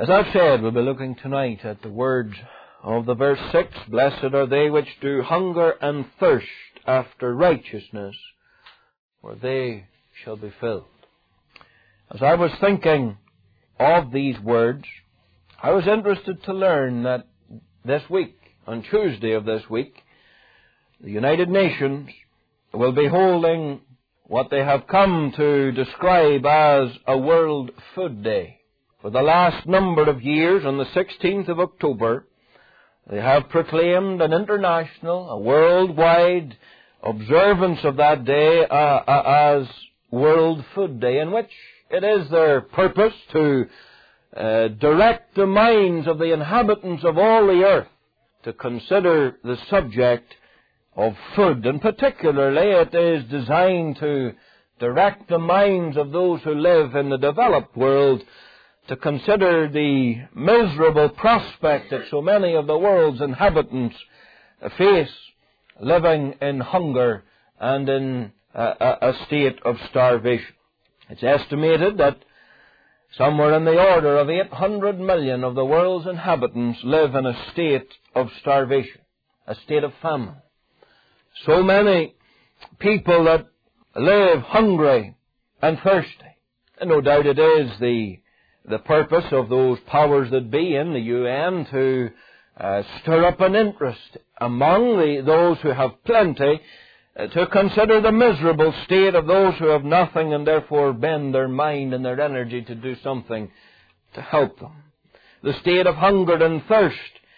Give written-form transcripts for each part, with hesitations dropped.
As I've said, we'll be looking tonight at the words of the verse 6, "Blessed are they which do hunger and thirst after righteousness, for they shall be filled." As I was thinking of these words, I was interested to learn that this week, on Tuesday of this week, the United Nations will be holding what they have come to describe as a World Food Day. For the last number of years, on the 16th of October, they have proclaimed an international, a worldwide observance of that day as World Food Day, in which it is their purpose to direct the minds of the inhabitants of all the earth to consider the subject of food. And particularly, it is designed to direct the minds of those who live in the developed world to consider the miserable prospect that so many of the world's inhabitants face, living in hunger and in a state of starvation. It's estimated that somewhere in the order of 800 million of the world's inhabitants live in a state of starvation, a state of famine. So many people that live hungry and thirsty. And no doubt it is the purpose of those powers that be in the UN to stir up an interest among those who have plenty to consider the miserable state of those who have nothing, and therefore bend their mind and their energy to do something to help them. The state of hunger and thirst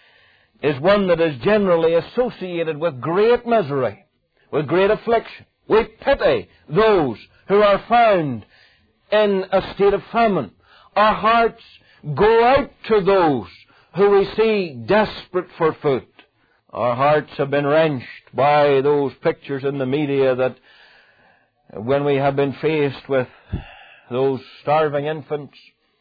is one that is generally associated with great misery, with great affliction. We pity those who are found in a state of famine. Our hearts go out to those who we see desperate for food. Our hearts have been wrenched by those pictures in the media that when we have been faced with those starving infants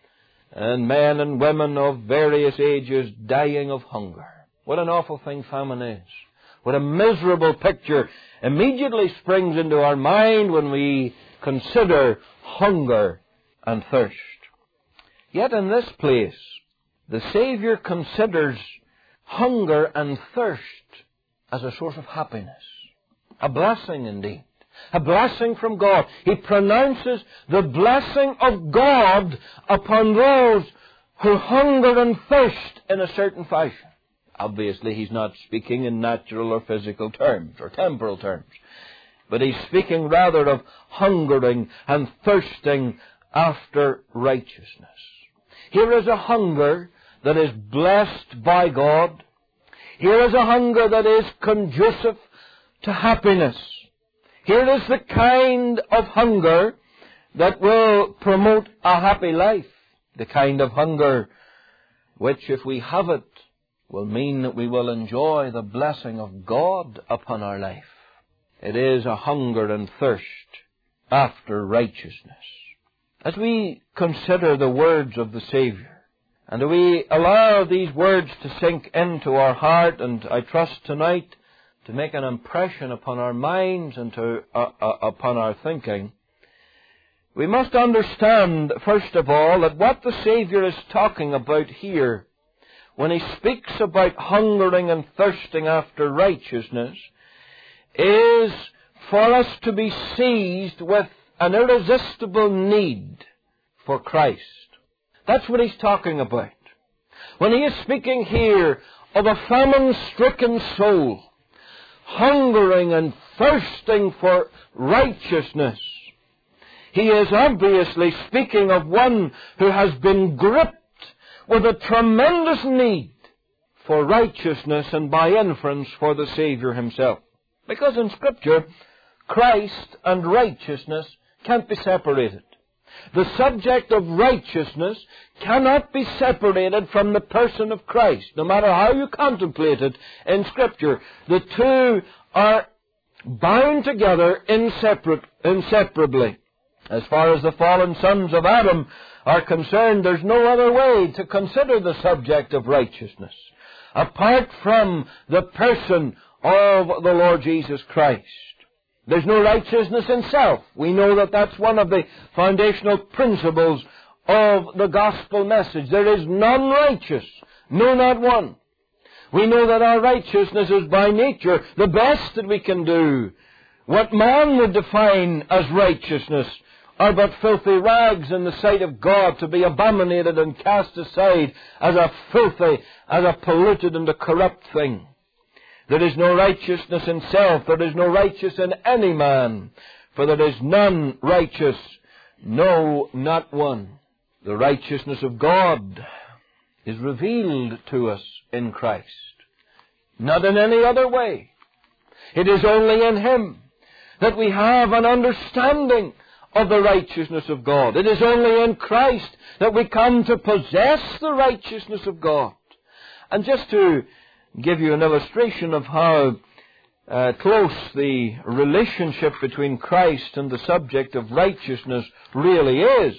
and men and women of various ages dying of hunger. What an awful thing famine is. What a miserable picture immediately springs into our mind when we consider hunger and thirst. Yet in this place, the Savior considers hunger and thirst as a source of happiness. A blessing indeed. A blessing from God. He pronounces the blessing of God upon those who hunger and thirst in a certain fashion. Obviously, he's not speaking in natural or physical terms or temporal terms, but he's speaking rather of hungering and thirsting after righteousness. Here is a hunger that is blessed by God. Here is a hunger that is conducive to happiness. Here is the kind of hunger that will promote a happy life. The kind of hunger which, if we have it, will mean that we will enjoy the blessing of God upon our life. It is a hunger and thirst after righteousness. As we consider the words of the Savior, and we allow these words to sink into our heart, and I trust tonight to make an impression upon our minds and upon our thinking, we must understand, first of all, that what the Savior is talking about here, when he speaks about hungering and thirsting after righteousness, is for us to be seized with an irresistible need for Christ. That's what he's talking about. When he is speaking here of a famine-stricken soul, hungering and thirsting for righteousness, he is obviously speaking of one who has been gripped with a tremendous need for righteousness and by inference for the Savior himself. Because in Scripture, Christ and righteousness can't be separated. The subject of righteousness cannot be separated from the person of Christ, no matter how you contemplate it in Scripture. The two are bound together inseparably. As far as the fallen sons of Adam are concerned, there's no other way to consider the subject of righteousness apart from the person of the Lord Jesus Christ. There's no righteousness in self. We know that that's one of the foundational principles of the gospel message. There is none righteous, no, not one. We know that our righteousness is by nature the best that we can do. What man would define as righteousness are but filthy rags in the sight of God, to be abominated and cast aside as a filthy, as a polluted and a corrupt thing. There is no righteousness in self, there is no righteous in any man, for there is none righteous, no, not one. The righteousness of God is revealed to us in Christ, not in any other way. It is only in Him that we have an understanding of the righteousness of God. It is only in Christ that we come to possess the righteousness of God. And just to give you an illustration of how close the relationship between Christ and the subject of righteousness really is,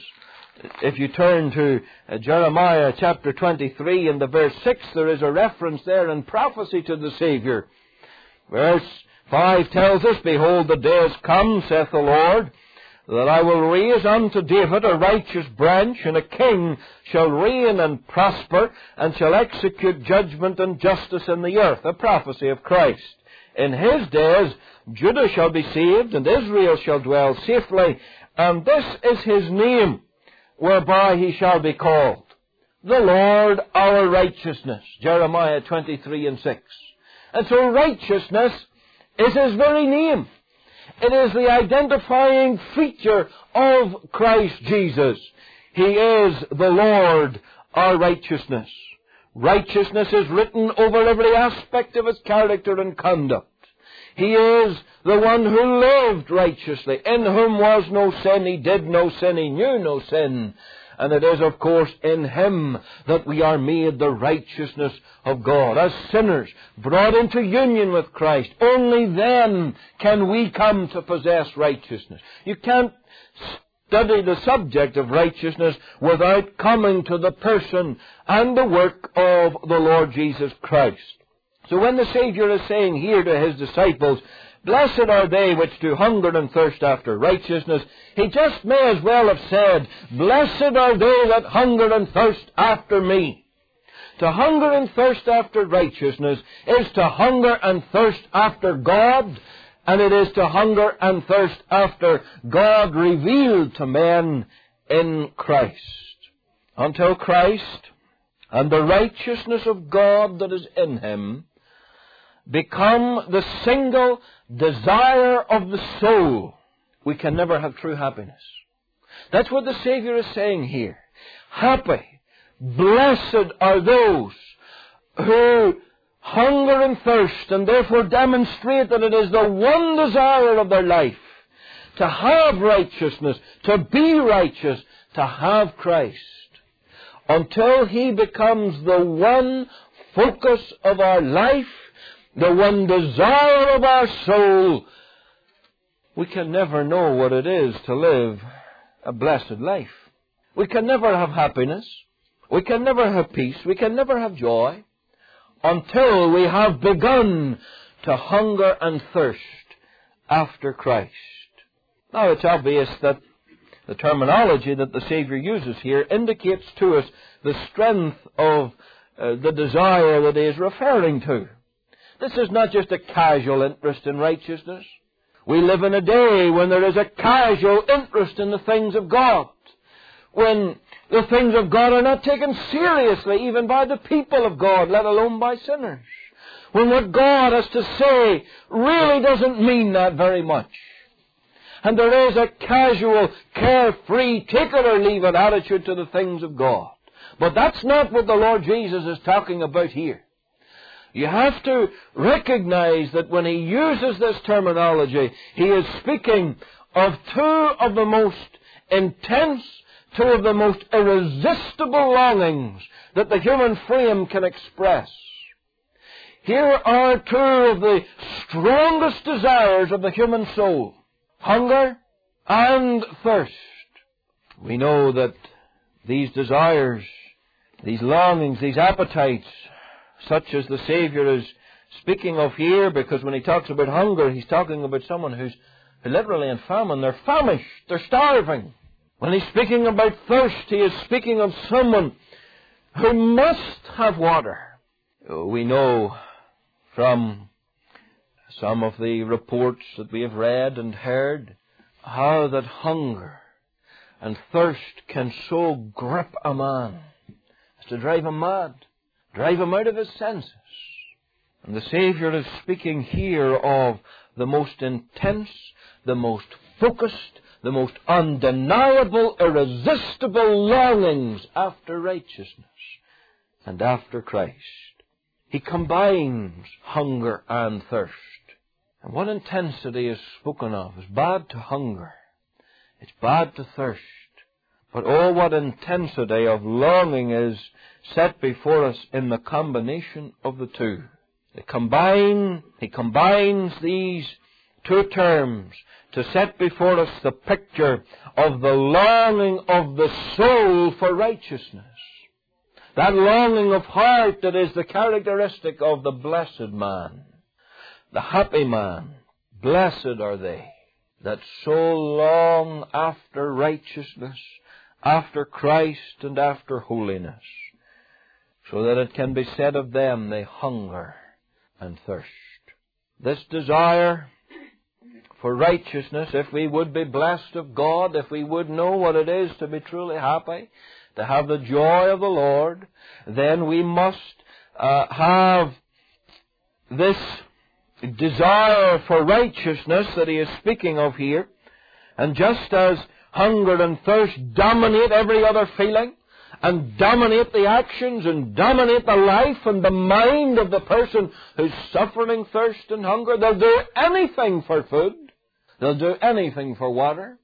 if you turn to Jeremiah chapter 23 and the verse 6, there is a reference there in prophecy to the Savior. Verse 5 tells us, "Behold, the days come, saith the Lord, that I will raise unto David a righteous branch, and a king shall reign and prosper, and shall execute judgment and justice in the earth." A prophecy of Christ. "In his days Judah shall be saved, and Israel shall dwell safely, and this is his name, whereby he shall be called, the Lord our righteousness." Jeremiah 23 and 6. And so righteousness is His very name. It is the identifying feature of Christ Jesus. He is the Lord our righteousness. Righteousness is written over every aspect of His character and conduct. He is the one who lived righteously, in whom was no sin. He did no sin. He knew no sin. And it is, of course, in Him that we are made the righteousness of God. As sinners, brought into union with Christ, only then can we come to possess righteousness. You can't study the subject of righteousness without coming to the person and the work of the Lord Jesus Christ. So when the Savior is saying here to His disciples, "Blessed are they which do hunger and thirst after righteousness," He just may as well have said, "Blessed are they that hunger and thirst after me." To hunger and thirst after righteousness is to hunger and thirst after God, and it is to hunger and thirst after God revealed to men in Christ. Until Christ and the righteousness of God that is in Him become the single desire of the soul, we can never have true happiness. That's what the Savior is saying here. Happy, blessed are those who hunger and thirst, and therefore demonstrate that it is the one desire of their life to have righteousness, to be righteous, to have Christ. Until He becomes the one focus of our life, the one desire of our soul, we can never know what it is to live a blessed life. We can never have happiness. We can never have peace. We can never have joy until we have begun to hunger and thirst after Christ. Now, it's obvious that the terminology that the Savior uses here indicates to us the strength of the desire that He is referring to. This is not just a casual interest in righteousness. We live in a day when there is a casual interest in the things of God, when the things of God are not taken seriously even by the people of God, let alone by sinners, when what God has to say really doesn't mean that very much. And there is a casual, carefree, take it or leave it attitude to the things of God. But that's not what the Lord Jesus is talking about here. You have to recognize that when He uses this terminology, He is speaking of two of the most intense, two of the most irresistible longings that the human frame can express. Here are two of the strongest desires of the human soul: hunger and thirst. We know that these desires, these longings, these appetites, such as the Savior is speaking of here, because when He talks about hunger, He's talking about someone who's literally in famine. They're famished. They're starving. When he's speaking about thirst, he is speaking of someone who must have water. We know from some of the reports that we have read and heard how that hunger and thirst can so grip a man as to drive him mad, drive him out of his senses. And the Saviour is speaking here of the most intense, the most focused, the most undeniable, irresistible longings after righteousness and after Christ. He combines hunger and thirst. And what intensity is spoken of? It's bad to hunger. It's bad to thirst. But oh, what intensity of longing is set before us in the combination of the two. He combines these two terms to set before us the picture of the longing of the soul for righteousness. That longing of heart that is the characteristic of the blessed man, the happy man. Blessed are they that so long after righteousness, after Christ, and after holiness, so that it can be said of them, they hunger and thirst. This desire for righteousness, if we would be blessed of God, if we would know what it is to be truly happy, to have the joy of the Lord, then we must have this desire for righteousness that he is speaking of here. And just as hunger and thirst dominate every other feeling, and dominate the actions, and dominate the life and the mind of the person who's suffering thirst and hunger, they'll do anything for food. They'll do anything for water.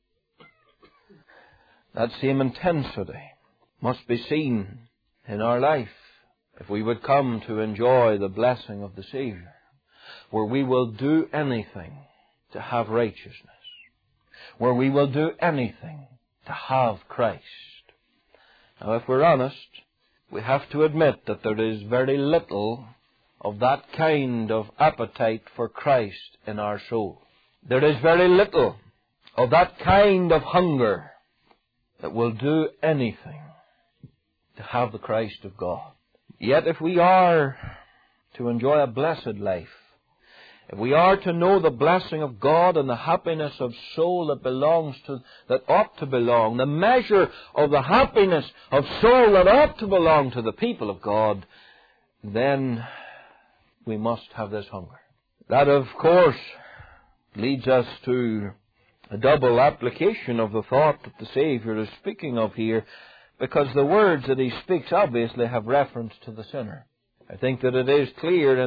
That same intensity must be seen in our life if we would come to enjoy the blessing of the Saviour, where we will do anything to have righteousness, where we will do anything to have Christ. Now, if we're honest, we have to admit that there is very little of that kind of appetite for Christ in our soul. There is very little of that kind of hunger that will do anything to have the Christ of God. Yet if we are to enjoy a blessed life, if we are to know the blessing of God and the happiness of soul that ought to belong, the measure of the happiness of soul that ought to belong to the people of God, then we must have this hunger. That, of course, leads us to a double application of the thought that the Saviour is speaking of here, because the words that he speaks obviously have reference to the sinner. I think that it is clear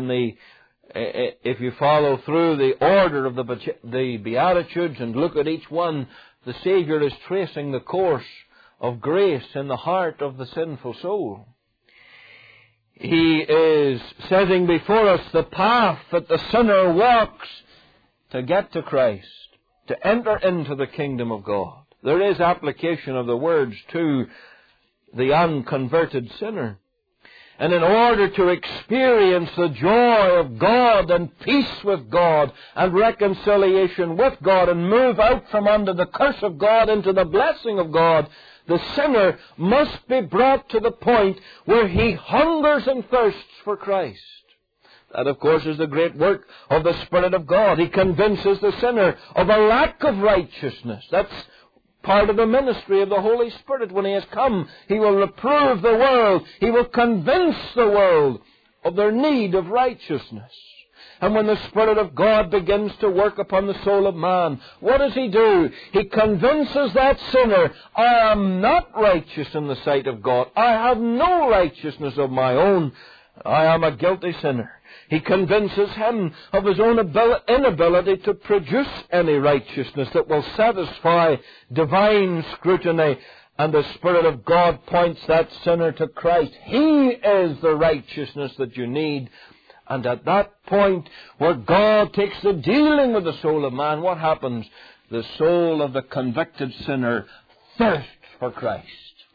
if you follow through the order of the Beatitudes and look at each one, the Saviour is tracing the course of grace in the heart of the sinful soul. He is setting before us the path that the sinner walks to get to Christ, to enter into the kingdom of God. There is application of the words to the unconverted sinner. And in order to experience the joy of God and peace with God and reconciliation with God and move out from under the curse of God into the blessing of God, the sinner must be brought to the point where he hungers and thirsts for Christ. That, of course, is the great work of the Spirit of God. He convinces the sinner of a lack of righteousness. That's part of the ministry of the Holy Spirit. When he has come, he will reprove the world. He will convince the world of their need of righteousness. And when the Spirit of God begins to work upon the soul of man, what does he do? He convinces that sinner, I am not righteous in the sight of God. I have no righteousness of my own. I am a guilty sinner. He convinces him of his own inability to produce any righteousness that will satisfy divine scrutiny. And the Spirit of God points that sinner to Christ. He is the righteousness that you need. And at that point where God takes the dealing with the soul of man, what happens? The soul of the convicted sinner thirsts for Christ.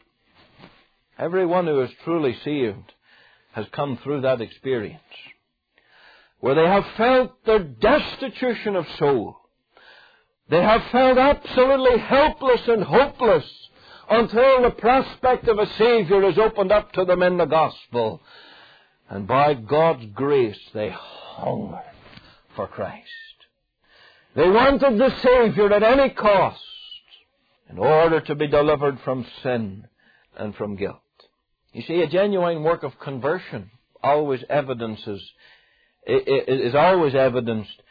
Everyone who is truly saved has come through that experience, where they have felt their destitution of soul, They have felt absolutely helpless and hopeless until the prospect of a Savior is opened up to them in the gospel. And by God's grace, they hunger for Christ. They wanted the Savior at any cost in order to be delivered from sin and from guilt. You see, a genuine work of conversion is always evidenced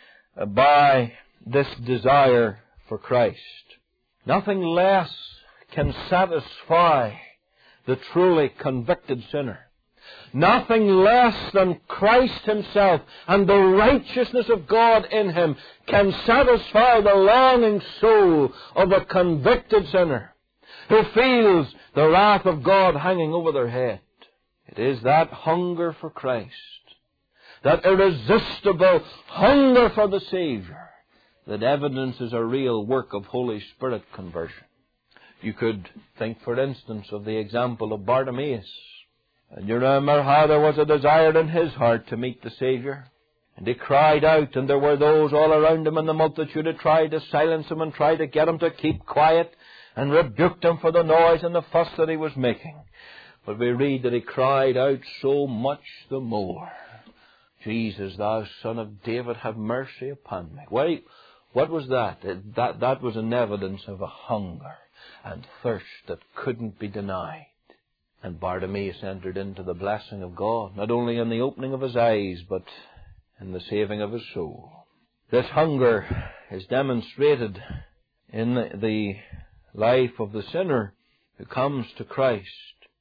by this desire for Christ. Nothing less can satisfy the truly convicted sinner. Nothing less than Christ Himself and the righteousness of God in Him can satisfy the longing soul of a convicted sinner who feels the wrath of God hanging over their head. It is that hunger for Christ, that irresistible hunger for the Savior, that evidences a real work of Holy Spirit conversion. You could think, for instance, of the example of Bartimaeus. And you remember how there was a desire in his heart to meet the Savior. And he cried out, and there were those all around him in the multitude who tried to silence him and tried to get him to keep quiet and rebuked him for the noise and the fuss that he was making. But we read that he cried out so much the more, Jesus, thou Son of David, have mercy upon me. Why, what was that? That was an evidence of a hunger and thirst that couldn't be denied. And Bartimaeus entered into the blessing of God, not only in the opening of his eyes, but in the saving of his soul. This hunger is demonstrated in the life of the sinner who comes to Christ,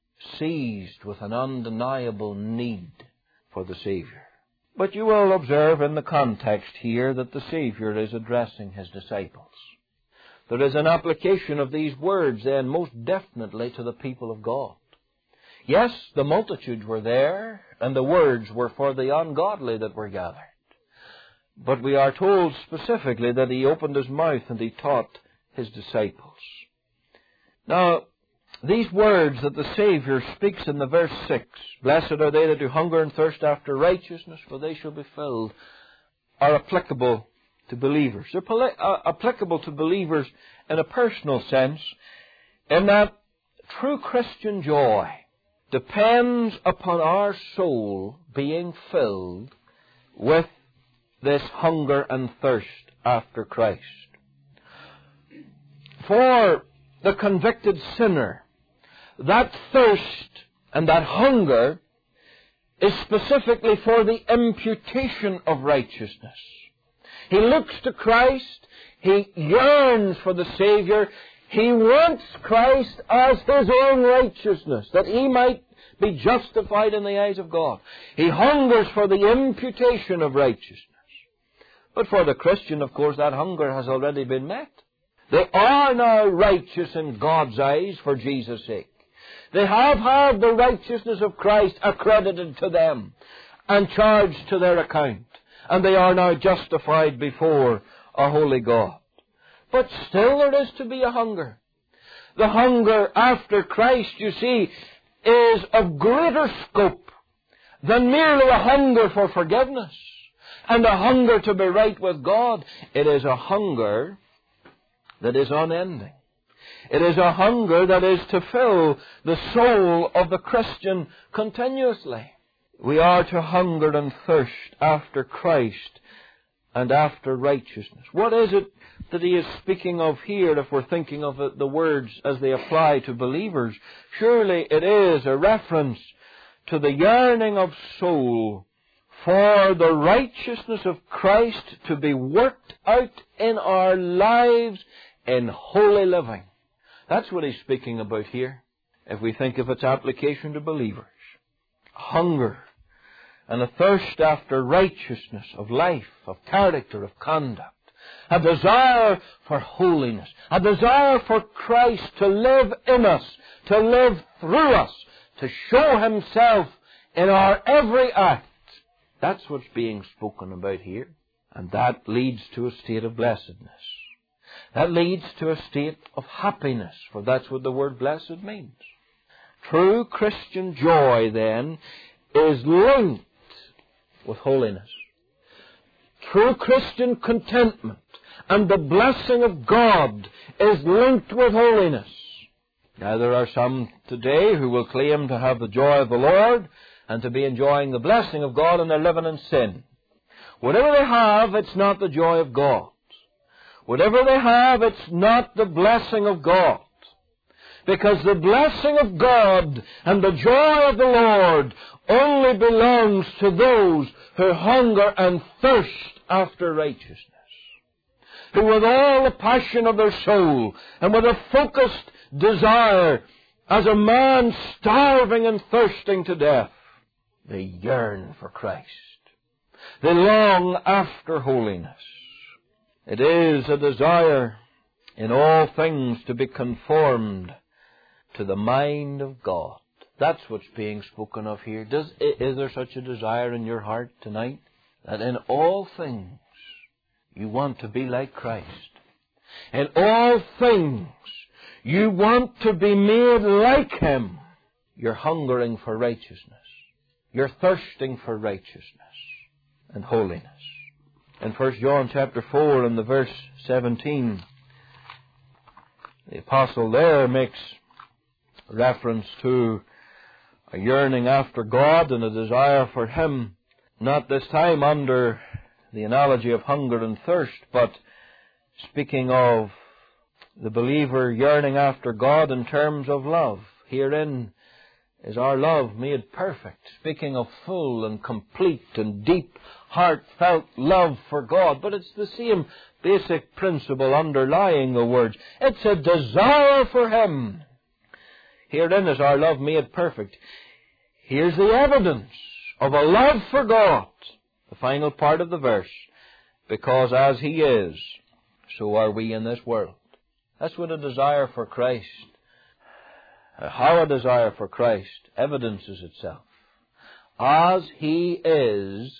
seized with an undeniable need for the Savior. But you will observe in the context here that the Savior is addressing His disciples. There is an application of these words then most definitely to the people of God. Yes, the multitudes were there, and the words were for the ungodly that were gathered. But we are told specifically that He opened His mouth and He taught His disciples. Now, these words that the Savior speaks in the verse 6, blessed are they that do hunger and thirst after righteousness, for they shall be filled, are applicable to believers. They're applicable to believers in a personal sense, in that true Christian joy depends upon our soul being filled with this hunger and thirst after Christ. For the convicted sinner, that thirst and that hunger is specifically for the imputation of righteousness. He looks to Christ, he yearns for the Savior, he wants Christ as his own righteousness, that he might be justified in the eyes of God. He hungers for the imputation of righteousness. But for the Christian, of course, that hunger has already been met. They are now righteous in God's eyes for Jesus' sake. They have had the righteousness of Christ accredited to them and charged to their account. And they are now justified before a holy God. But still there is to be a hunger. The hunger after Christ, you see, is of greater scope than merely a hunger for forgiveness and a hunger to be right with God. It is a hunger that is unending. It is a hunger that is to fill the soul of the Christian continuously. We are to hunger and thirst after Christ and after righteousness. What is it that he is speaking of here if we're thinking of the words as they apply to believers? Surely it is a reference to the yearning of soul for the righteousness of Christ to be worked out in our lives in holy living. That's what he's speaking about here, if we think of its application to believers. Hunger and a thirst after righteousness of life, of character, of conduct. A desire for holiness. A desire for Christ to live in us, to live through us, to show Himself in our every act. That's what's being spoken about here. And that leads to a state of blessedness. That leads to a state of happiness, for that's what the word blessed means. True Christian joy, then, is linked with holiness. True Christian contentment and the blessing of God is linked with holiness. Now, there are some today who will claim to have the joy of the Lord and to be enjoying the blessing of God, and they're living in sin. Whatever they have, it's not the joy of God. Whatever they have, it's not the blessing of God. Because the blessing of God and the joy of the Lord only belongs to those who hunger and thirst after righteousness, who with all the passion of their soul and with a focused desire, as a man starving and thirsting to death, they yearn for Christ. They long after holiness. It is a desire in all things to be conformed to the mind of God. That's what's being spoken of here. Is there such a desire in your heart tonight, that in all things you want to be like Christ? In all things you want to be made like Him. You're hungering for righteousness. You're thirsting for righteousness and holiness. In 1 John chapter 4 and the verse 17, the apostle there makes reference to a yearning after God and a desire for Him, not this time under the analogy of hunger and thirst, but speaking of the believer yearning after God in terms of love. Herein is our love made perfect, speaking of full and complete and deep, heartfelt love for God. But it's the same basic principle underlying the words. It's a desire for Him. Herein is our love made perfect. Here's the evidence of a love for God. The final part of the verse. Because as He is, so are we in this world. That's what a desire for Christ, how a desire for Christ evidences itself. As He is,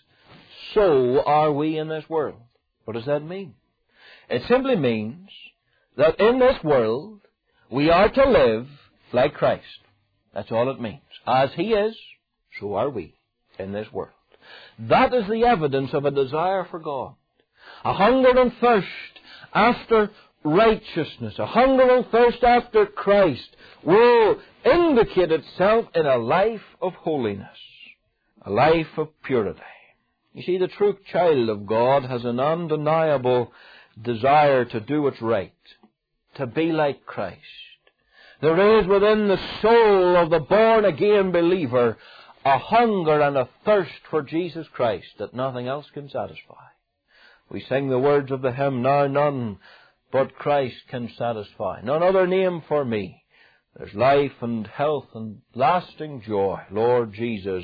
so are we in this world. What does that mean? It simply means that in this world we are to live like Christ. That's all it means. As He is, so are we in this world. That is the evidence of a desire for God. A hunger and thirst after righteousness, a hunger and thirst after Christ will indicate itself in a life of holiness, a life of purity. You see, the true child of God has an undeniable desire to do what's right, to be like Christ. There is within the soul of the born-again believer a hunger and a thirst for Jesus Christ that nothing else can satisfy. We sing the words of the hymn, now none but Christ can satisfy. None other name for me. There's life and health and lasting joy, Lord Jesus,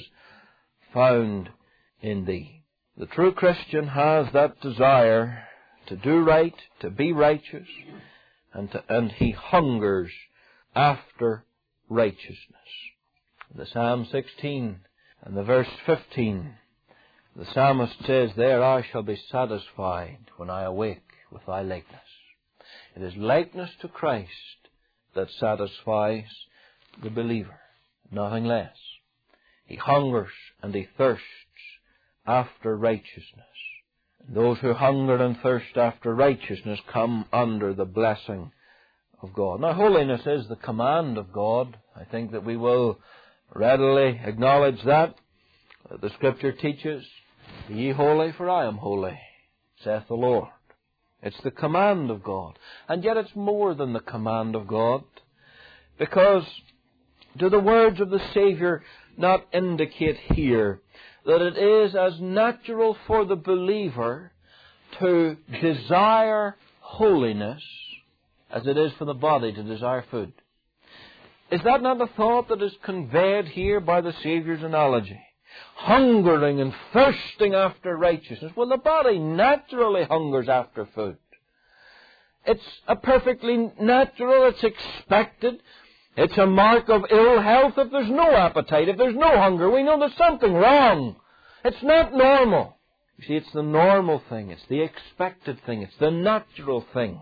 found in Thee. The true Christian has that desire to do right, to be righteous, and he hungers after righteousness. The Psalm 16 and the verse 15, the psalmist says there, I shall be satisfied when I awake with Thy likeness. It is likeness to Christ that satisfies the believer, nothing less. He hungers and he thirsts after righteousness. And those who hunger and thirst after righteousness come under the blessing of God. Now, holiness is the command of God. I think that we will readily acknowledge that. The Scripture teaches, Be ye holy, for I am holy, saith the Lord. It's the command of God. And yet it's more than the command of God. Because do the words of the Savior not indicate here that it is as natural for the believer to desire holiness as it is for the body to desire food? Is that not the thought that is conveyed here by the Saviour's analogy? Hungering and thirsting after righteousness. Well, the body naturally hungers after food. It's a perfectly natural, it's expected. It's a mark of ill health if there's no appetite, if there's no hunger. We know there's something wrong. It's not normal. You see, it's the normal thing. It's the expected thing. It's the natural thing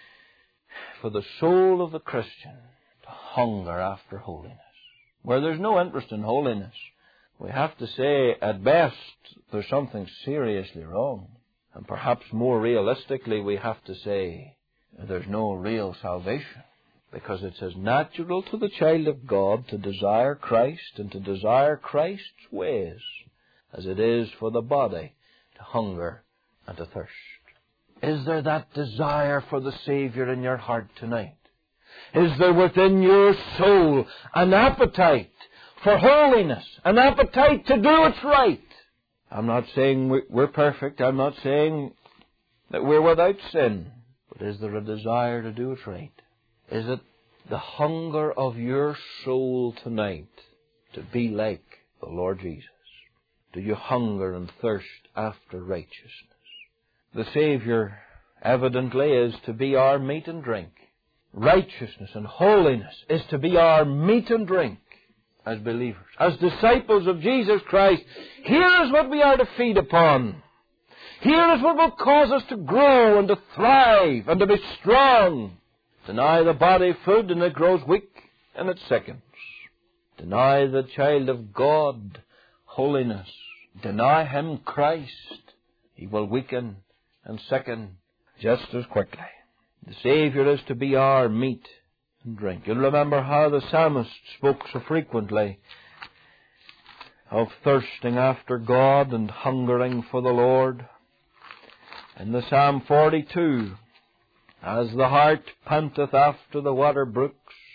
for the soul of the Christian to hunger after holiness. Where there's no interest in holiness, we have to say, at best, there's something seriously wrong. And perhaps more realistically, we have to say there's no real salvation, because it's as natural to the child of God to desire Christ and to desire Christ's ways as it is for the body to hunger and to thirst. Is there that desire for the Savior in your heart tonight? Is there within your soul an appetite for holiness, an appetite to do what's right? I'm not saying we're perfect. I'm not saying that we're without sin. But is there a desire to do what's right? Is it the hunger of your soul tonight to be like the Lord Jesus? Do you hunger and thirst after righteousness? The Savior evidently is to be our meat and drink. Righteousness and holiness is to be our meat and drink as believers. As disciples of Jesus Christ, here is what we are to feed upon. Here is what will cause us to grow and to thrive and to be strong. Deny the body food and it grows weak and it sickens. Deny the child of God holiness. Deny him Christ. He will weaken and sicken just as quickly. The Savior is to be our meat and drink. You'll remember how the psalmist spoke so frequently of thirsting after God and hungering for the Lord. In the Psalm 42, as the hart panteth after the water brooks,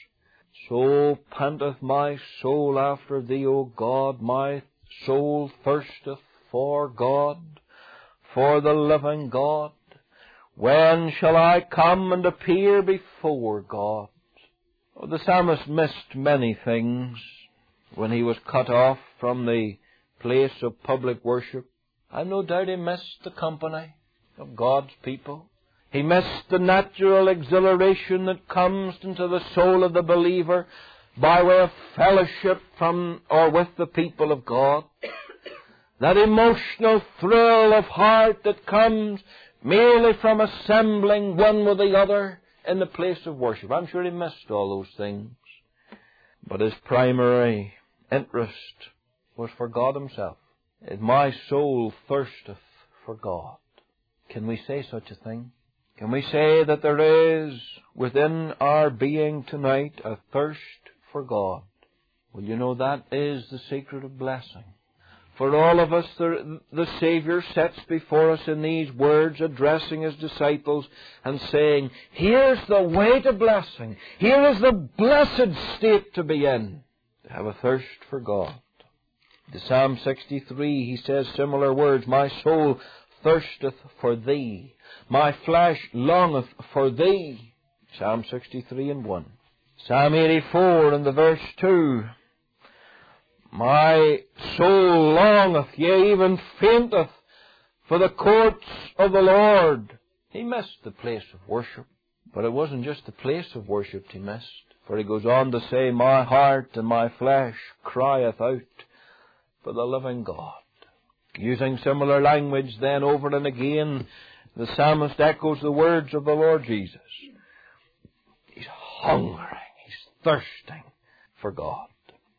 so panteth my soul after thee, O God. My soul thirsteth for God, for the living God. When shall I come and appear before God? Oh, the psalmist missed many things when he was cut off from the place of public worship. I've no doubt he missed the company of God's people. He missed the natural exhilaration that comes into the soul of the believer by way of fellowship from or with the people of God. That emotional thrill of heart that comes merely from assembling one with the other in the place of worship. I'm sure he missed all those things. But his primary interest was for God himself. My soul thirsteth for God. Can we say such a thing? Can we say that there is within our being tonight a thirst for God? Well, you know, that is the secret of blessing. For all of us, the Savior sets before us in these words, addressing his disciples and saying, here's the way to blessing. Here is the blessed state to be in, to have a thirst for God. In Psalm 63, he says similar words, my soul thirsteth for thee. My flesh longeth for thee. Psalm 63 and 1. Psalm 84 and the verse 2. My soul longeth, yea, even fainteth, for the courts of the Lord. He missed the place of worship. But it wasn't just the place of worship he missed. For he goes on to say, my heart and my flesh crieth out for the living God. Using similar language then over and again, the psalmist echoes the words of the Lord Jesus. He's hungering, he's thirsting for God.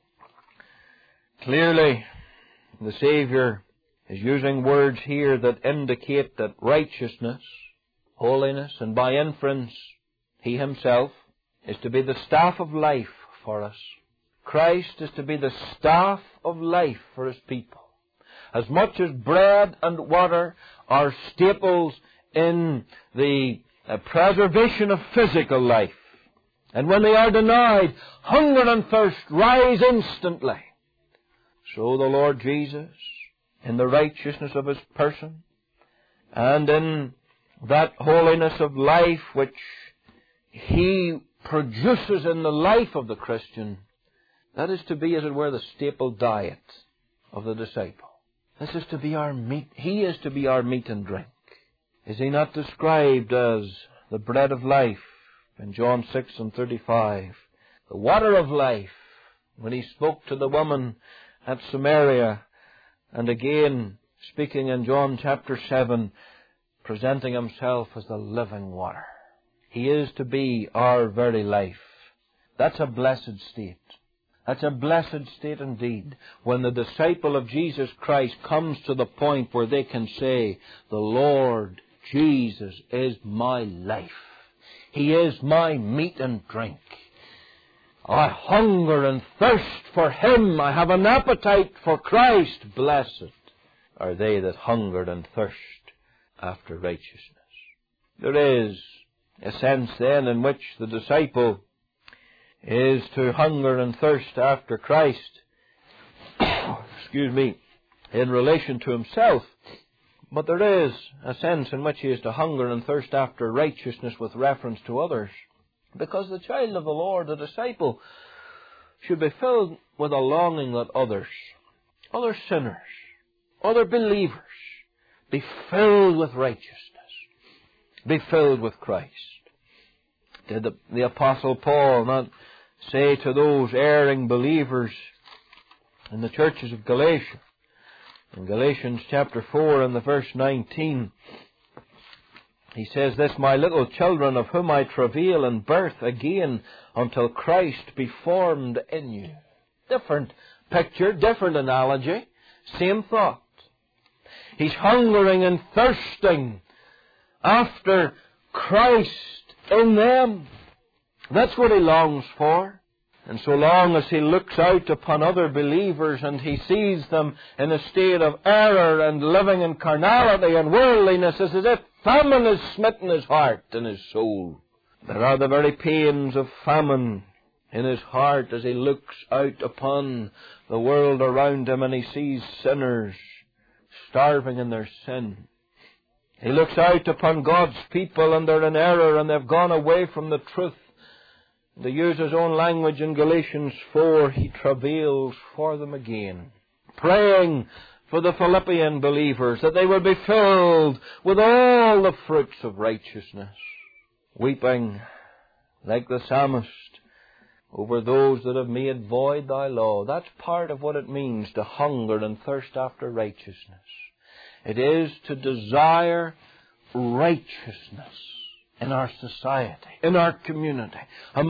Clearly, the Savior is using words here that indicate that righteousness, holiness, and by inference, he himself is to be the staff of life for us. Christ is to be the staff of life for his people. As much as bread and water are staples in the preservation of physical life, and when they are denied, hunger and thirst rise instantly. So the Lord Jesus, in the righteousness of his person, and in that holiness of life which he produces in the life of the Christian, that is to be, as it were, the staple diet of the disciple. This is to be our meat. He is to be our meat and drink. Is he not described as the bread of life in John 6 and 35? The water of life, when he spoke to the woman at Samaria, and again speaking in John chapter 7, presenting himself as the living water. He is to be our very life. That's a blessed state. That's a blessed state indeed, when the disciple of Jesus Christ comes to the point where they can say, the Lord Jesus is my life. He is my meat and drink. I hunger and thirst for Him. I have an appetite for Christ. Blessed are they that hunger and thirst after righteousness. There is a sense then in which the disciple is to hunger and thirst after Christ, in relation to himself. But there is a sense in which he is to hunger and thirst after righteousness with reference to others. Because the child of the Lord, the disciple, should be filled with a longing that others, other sinners, other believers, be filled with righteousness, be filled with Christ. Did the Apostle Paul not say to those erring believers in the churches of Galatia, in Galatians chapter 4 and the verse 19, he says this, my little children, of whom I travail in birth again until Christ be formed in you. Different picture, different analogy, same thought. He's hungering and thirsting after Christ in them. That's what he longs for. And so long as he looks out upon other believers and he sees them in a state of error and living in carnality and worldliness, it's as if famine has smitten his heart and his soul. There are the very pains of famine in his heart as he looks out upon the world around him and he sees sinners starving in their sin. He looks out upon God's people and they're in error and they've gone away from the truth. To use his own language in Galatians 4, he travails for them again, praying for the Philippian believers that they will be filled with all the fruits of righteousness, weeping like the psalmist over those that have made void thy law. That's part of what it means to hunger and thirst after righteousness. It is to desire righteousness in our society, in our community, in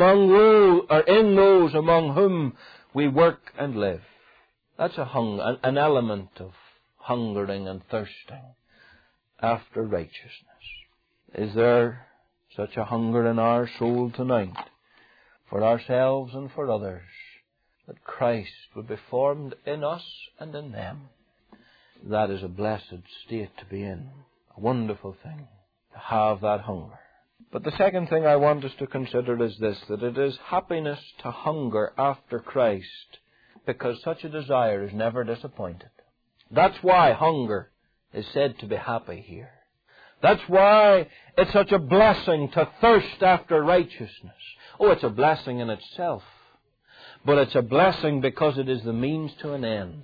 those among whom we work and live. That's an element of hungering and thirsting after righteousness. Is there such a hunger in our soul tonight for ourselves and for others, that Christ would be formed in us and in them? That is a blessed state to be in, a wonderful thing, to have that hunger. But the second thing I want us to consider is this, that it is happiness to hunger after Christ, because such a desire is never disappointed. That's why hunger is said to be happy here. That's why it's such a blessing to thirst after righteousness. Oh, it's a blessing in itself. But it's a blessing because it is the means to an end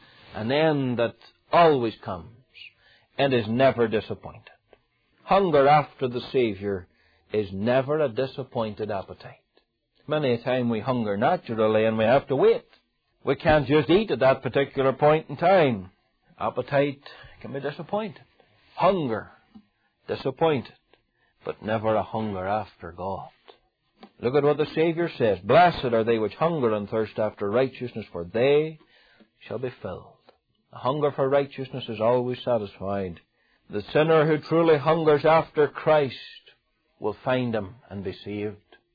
that always comes and is never disappointed. Hunger after the Savior is never a disappointed appetite. Many a time we hunger naturally and we have to wait. We can't just eat at that particular point in time. Appetite can be disappointed. Hunger, disappointed, but never a hunger after God. Look at what the Savior says. Blessed are they which hunger and thirst after righteousness, for they shall be filled. The hunger for righteousness is always satisfied. The sinner who truly hungers after Christ will find Him and be saved.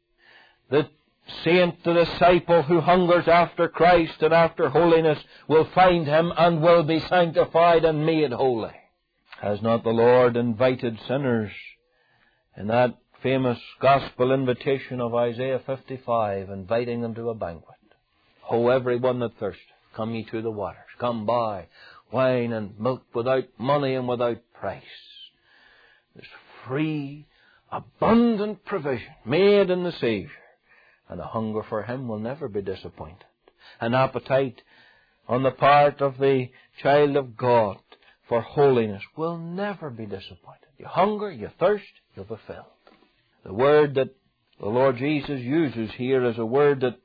The saint, the disciple who hungers after Christ and after holiness will find Him and will be sanctified and made holy. Has not the Lord invited sinners in that famous gospel invitation of Isaiah 55, inviting them to a banquet? Ho, every one that thirsteth, come ye to the waters. Come buy wine and milk without money and without price. There's free, abundant provision made in the Savior. And a hunger for Him will never be disappointed. An appetite on the part of the child of God for holiness will never be disappointed. You hunger, you thirst, you'll be filled. The word that the Lord Jesus uses here is a word that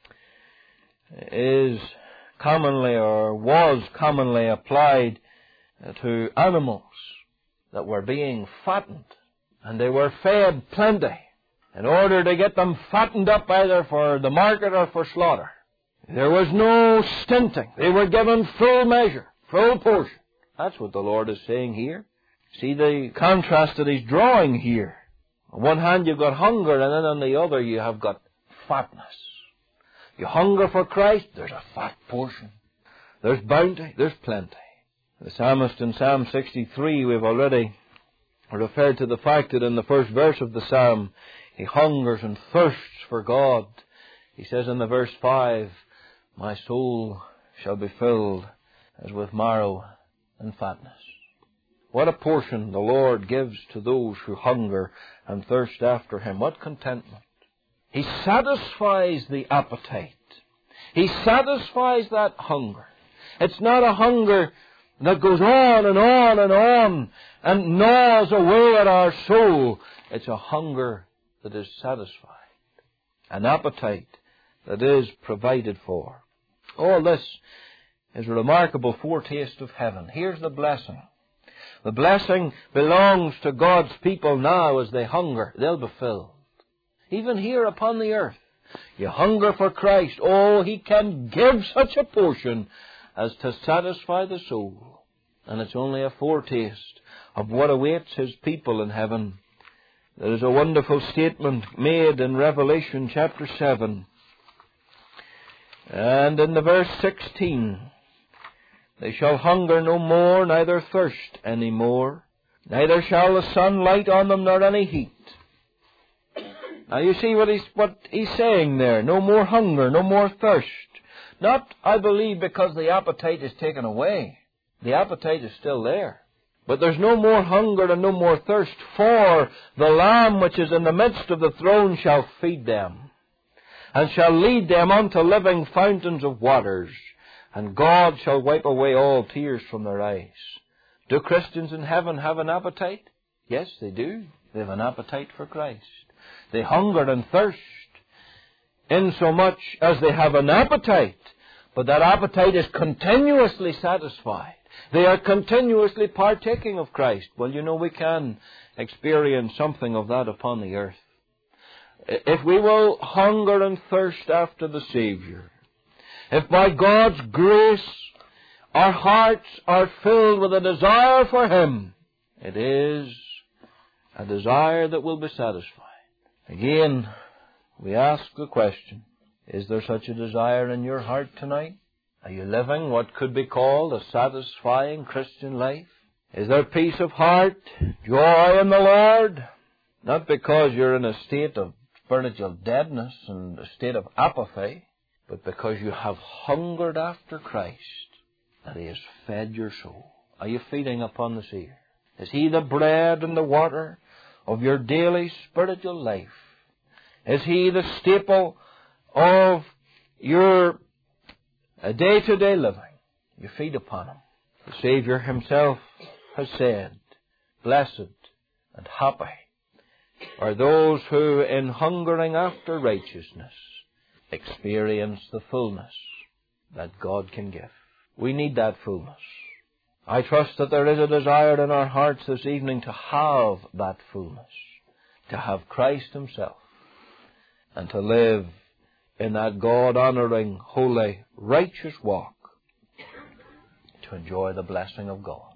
is commonly or was commonly applied to animals that were being fattened, and they were fed plenty in order to get them fattened up either for the market or for slaughter. There was no stinting. They were given full measure, full portion. That's what the Lord is saying here. See the contrast that He's drawing here. On one hand you've got hunger, and then on the other you have got fatness. You hunger for Christ, there's a fat portion. There's bounty, there's plenty. The psalmist in Psalm 63, we've already referred to the fact that in the first verse of the psalm, he hungers and thirsts for God. He says in the verse 5, my soul shall be filled as with marrow and fatness. What a portion the Lord gives to those who hunger and thirst after Him. What contentment. He satisfies the appetite. He satisfies that hunger. It's not a hunger that goes on and on and on and gnaws away at our soul. It's a hunger that is satisfied. An appetite that is provided for. All this is a remarkable foretaste of heaven. Here's the blessing. The blessing belongs to God's people now as they hunger. They'll be filled. Even here upon the earth, you hunger for Christ. Oh, He can give such a portion as to satisfy the soul. And it's only a foretaste of what awaits His people in heaven. There is a wonderful statement made in Revelation chapter 7. And in the verse 16, they shall hunger no more, neither thirst any more. Neither shall the sun light on them, nor any heat. Now you see what he's saying there. No more hunger, no more thirst. Not, I believe, because the appetite is taken away. The appetite is still there. But there's no more hunger and no more thirst, for the Lamb which is in the midst of the throne shall feed them, and shall lead them unto living fountains of waters, and God shall wipe away all tears from their eyes. Do Christians in heaven have an appetite? Yes, they do. They have an appetite for Christ. They hunger and thirst, insomuch as they have an appetite, but that appetite is continuously satisfied. They are continuously partaking of Christ. Well, you know, we can experience something of that upon the earth. If we will hunger and thirst after the Savior, if by God's grace our hearts are filled with a desire for Him, it is a desire that will be satisfied. Again, we ask the question, is there such a desire in your heart tonight? Are you living what could be called a satisfying Christian life? Is there peace of heart, joy in the Lord? Not because you're in a state of spiritual deadness and a state of apathy, but because you have hungered after Christ, that He has fed your soul. Are you feeding upon the Savior? Is He the bread and the water of your daily spiritual life? Is He the staple of your day-to-day living? You feed upon Him. The Savior Himself has said, blessed and happy are those who, in hungering after righteousness, experience the fullness that God can give. We need that fullness. I trust that there is a desire in our hearts this evening to have that fullness, to have Christ Himself, and to live in that God-honoring, holy, righteous walk, to enjoy the blessing of God.